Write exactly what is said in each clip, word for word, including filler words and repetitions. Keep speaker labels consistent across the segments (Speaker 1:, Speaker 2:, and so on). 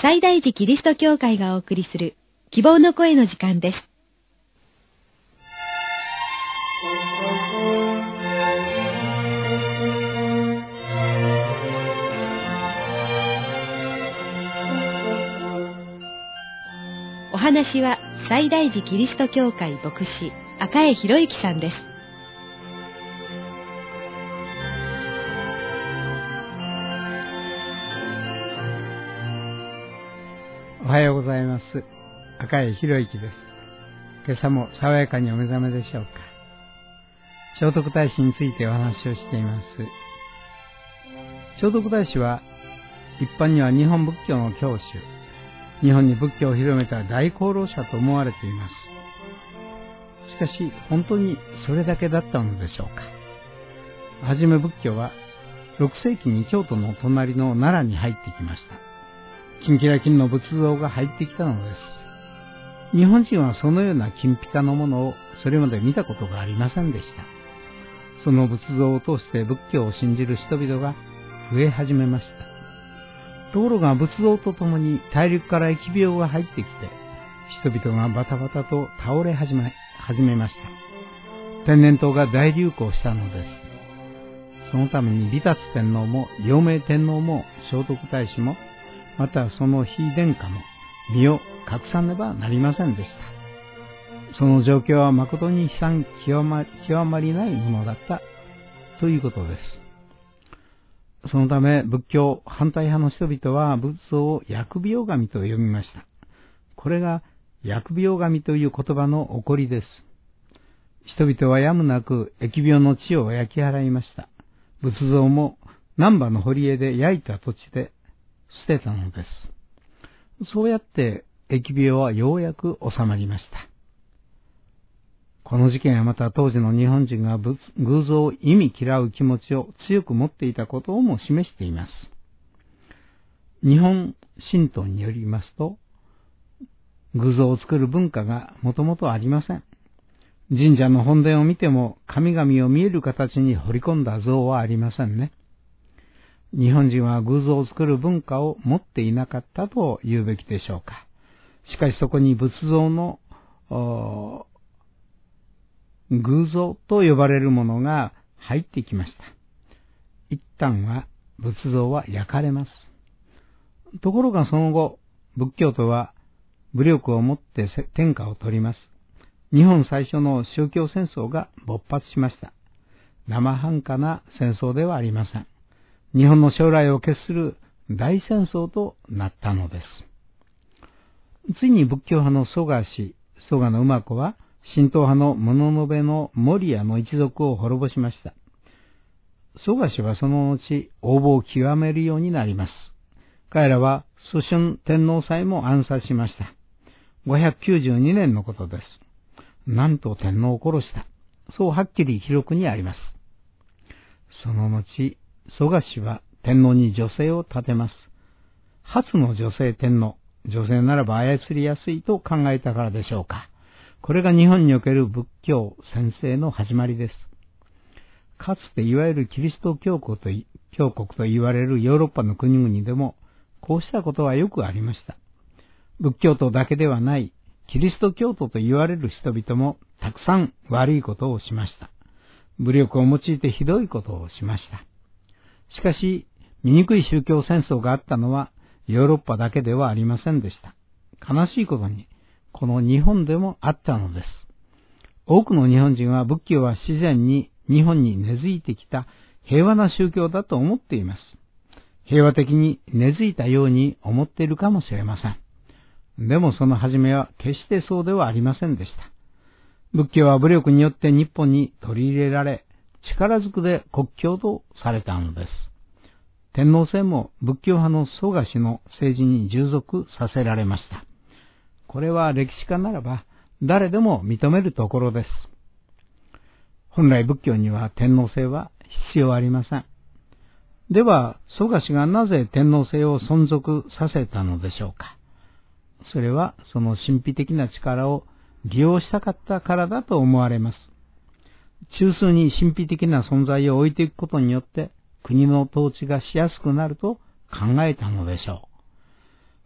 Speaker 1: 西大寺キリスト教会がお送りする希望の声の時間です。お話は西大寺キリスト教会牧師赤江博之さんです。
Speaker 2: おはようございます。赤江博之です。今朝も爽やかにお目覚めでしょうか。聖徳太子についてお話をしています。聖徳太子は一般には日本仏教の教主、日本に仏教を広めた大功労者と思われています。しかし本当にそれだけだったのでしょうか。はじめ仏教はろくせいきに京都の隣の奈良に入ってきました。金キラ金の仏像が入ってきたのです。日本人はそのような金ピカのものをそれまで見たことがありませんでした。その仏像を通して仏教を信じる人々が増え始めました。ところが仏像とともに大陸から疫病が入ってきて、人々がバタバタと倒れ始め、始めました。天然痘が大流行したのです。そのために美達天皇も陽明天皇も聖徳太子もまたその非殿下も身を隠さねばなりませんでした。その状況は誠に悲惨極ま、極まりないものだったということです。そのため仏教反対派の人々は仏像を疫病神と呼びました。これが疫病神という言葉の起こりです。人々はやむなく疫病の地を焼き払いました。仏像も難波の堀江で焼いた土地で捨てたのです。そうやって疫病はようやく収まりました。この事件はまた当時の日本人が偶像を忌み嫌う気持ちを強く持っていたことをも示しています。日本神道によりますと、偶像を作る文化がもともとありません。神社の本殿を見ても神々を見える形に彫り込んだ像はありませんね。日本人は偶像を作る文化を持っていなかったと言うべきでしょうか。しかしそこに仏像の偶像と呼ばれるものが入ってきました。一旦は仏像は焼かれます。ところがその後、仏教徒は武力をもって天下を取ります。日本最初の宗教戦争が勃発しました。生半可な戦争ではありません。日本の将来を決する大戦争となったのです。ついに仏教派の蘇我氏、蘇我の馬子は、神道派の物部の守屋の一族を滅ぼしました。蘇我氏はその後、横暴を極めるようになります。彼らは蘇春天皇祭も暗殺しました。ごひゃくきゅうじゅうにねんのことです。なんと天皇を殺した。そうはっきり記録にあります。その後、蘇我氏は天皇に女性を立てます。初の女性天皇、女性ならば操りやすいと考えたからでしょうか。これが日本における仏教専制の始まりです。かつていわゆるキリスト教国と、教国と言われるヨーロッパの国々でもこうしたことはよくありました。仏教徒だけではないキリスト教徒と言われる人々もたくさん悪いことをしました。武力を用いてひどいことをしました。しかし、醜い宗教戦争があったのはヨーロッパだけではありませんでした。悲しいことに、この日本でもあったのです。多くの日本人は仏教は自然に日本に根付いてきた平和な宗教だと思っています。平和的に根付いたように思っているかもしれません。でもその始めは決してそうではありませんでした。仏教は武力によって日本に取り入れられ、力ずくで国教とされたのです。天皇制も仏教派の蘇我氏の政治に従属させられました。これは歴史家ならば誰でも認めるところです。本来仏教には天皇制は必要ありません。では、蘇我氏がなぜ天皇制を存続させたのでしょうか。それはその神秘的な力を利用したかったからだと思われます。中枢に神秘的な存在を置いていくことによって国の統治がしやすくなると考えたのでしょう。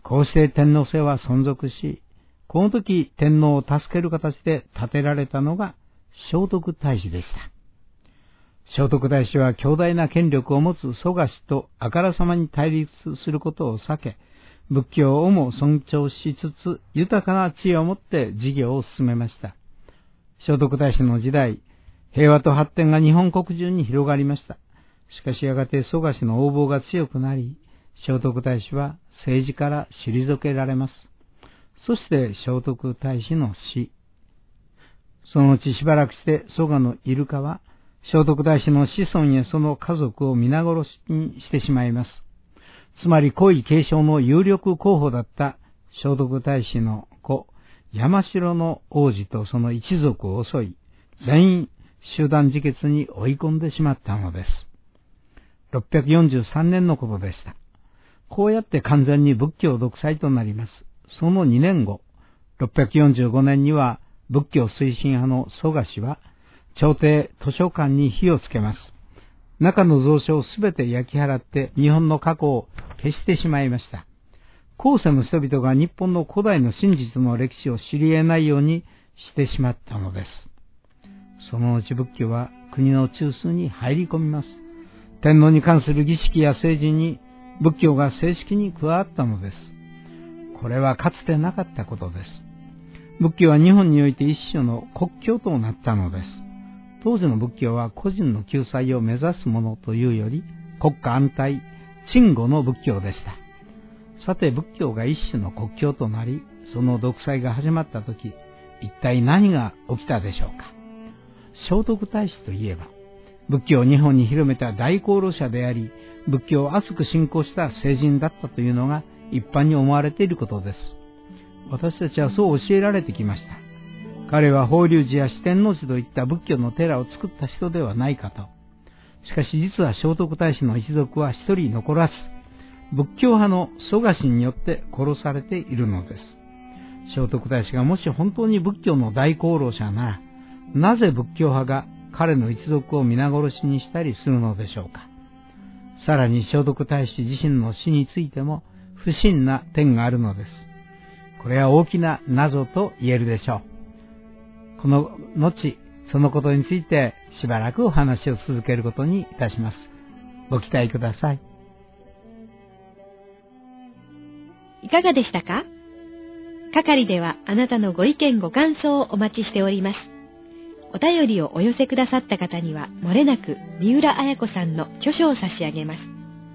Speaker 2: こうして天皇制は存続し、この時天皇を助ける形で建てられたのが聖徳太子でした。聖徳太子は強大な権力を持つ蘇我氏とあからさまに対立することを避け、仏教をも尊重しつつ豊かな知恵を持って事業を進めました。聖徳太子の時代、平和と発展が日本国中に広がりました。しかしやがて蘇我氏の横暴が強くなり、聖徳太子は政治から退けられます。そして聖徳太子の死。そのうちしばらくして蘇我のイルカは聖徳太子の子孫やその家族を皆殺しにしてしまいます。つまり皇位継承の有力候補だった聖徳太子の子、山城の王子とその一族を襲い、全員集団自決に追い込んでしまったのです。ろっぴゃくよんじゅうさんねんのことでした。こうやって完全に仏教独裁となります。そのにねんご、ろっぴゃくよんじゅうごねんには仏教推進派の蘇我氏は朝廷図書館に火をつけます。中の蔵書をすべて焼き払って日本の過去を消してしまいました。後世の人々が日本の古代の真実の歴史を知り得ないようにしてしまったのです。そのうち仏教は国の中枢に入り込みます。天皇に関する儀式や政治に仏教が正式に加わったのです。これはかつてなかったことです。仏教は日本において一種の国教となったのです。当時の仏教は個人の救済を目指すものというより国家安泰、鎮護の仏教でした。さて仏教が一種の国教となり、その独裁が始まったとき、一体何が起きたでしょうか。聖徳太子といえば、仏教を日本に広めた大功労者であり、仏教を熱く信仰した聖人だったというのが一般に思われていることです。私たちはそう教えられてきました。彼は法隆寺や四天王寺といった仏教の寺を作った人ではないかと。しかし実は聖徳太子の一族は一人残らず、仏教派の蘇我氏によって殺されているのです。聖徳太子がもし本当に仏教の大功労者なら、なぜ仏教派が彼の一族を皆殺しにしたりするのでしょうか。さらに聖徳太子自身の死についても不審な点があるのです。これは大きな謎と言えるでしょう。この後、そのことについてしばらくお話を続けることにいたします。ご期待ください。
Speaker 1: いかがでしたか？係ではあなたのご意見ご感想をお待ちしております。お便りをお寄せくださった方には、もれなく三浦綾子さんの著書を差し上げます。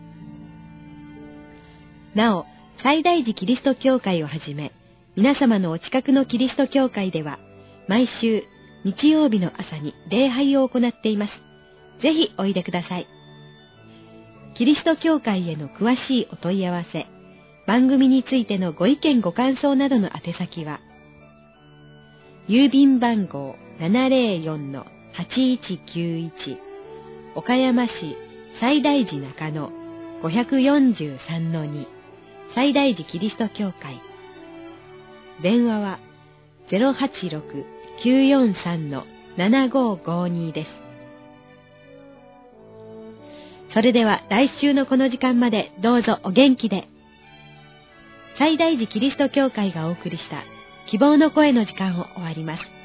Speaker 1: なお、西大寺キリスト教会をはじめ、皆様のお近くのキリスト教会では、毎週日曜日の朝に礼拝を行っています。ぜひおいでください。キリスト教会への詳しいお問い合わせ、番組についてのご意見ご感想などの宛先は、郵便番号 ななぜろよんのはちいちきゅういち 岡山市西大寺中野 ごひゃくよんじゅうさんのに 西大寺キリスト教会。電話は ゼロはちろく きゅうよんさん ななごごに です。それでは来週のこの時間までどうぞお元気で。西大寺キリスト教会がお送りした希望の声の時間を終わります。